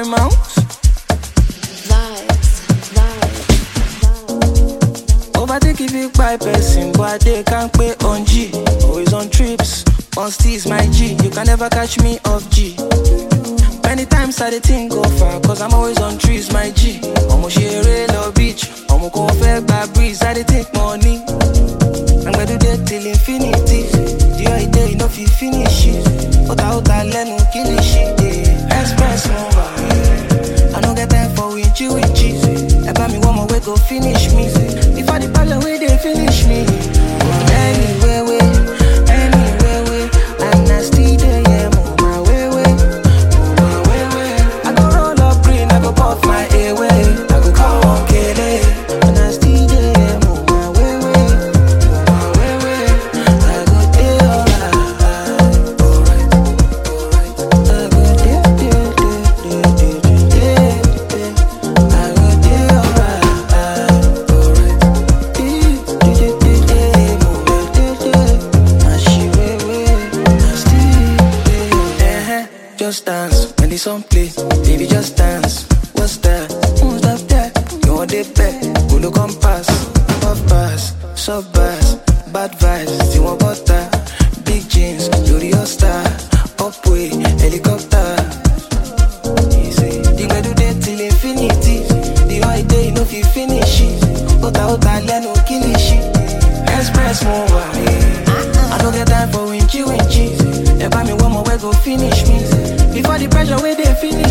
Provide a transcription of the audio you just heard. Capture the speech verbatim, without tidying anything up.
my mouth. Vibes, vibes, vibes. Overtake if you buy person, but they can't pay on G. Always on trips, on steez my G. You can never catch me off G. Many times I dey think go far, cause I'm always on trees, my G. Omo shere love beach, omo ko fe gba breeze, I dey take money. I'm gonna do that till infinity. The other day, you know if you finish it. Ota ota lenu kill it shit, yeah. Express mover, yeah. I don't get time for winchy winchy. Ever me one more way go finish me. If I the problem way they finish me. Anyway, way, anyway, way. I'm not still there, yeah, move my way, way. Move my way, way. I go roll up green, I go pop my airway. I go call one K D. I'm not still there, yeah, move my way, way. Move my way, way. I go there, alright, alright, alright. I go there, there, there, there, there, there, there. I go there, alright, alright. There, there, there, there, move my there, there. And she way, way, I still there. Uh-huh. Just dance when the song play, baby. Just dance. What's that? Who's up there? You want the back? Go look on pass, puff pass, sub bass, bad vibes. You want butter? Big jeans, you're your star. Upway, helicopter. Easy. The way do that till infinity. The whole day, you know if you finish it. Ota ota leno kill it shit. Express mover, yeah. I don't get time for winchy winchy. Ever me one more way go finish me. Before the pressure where they finish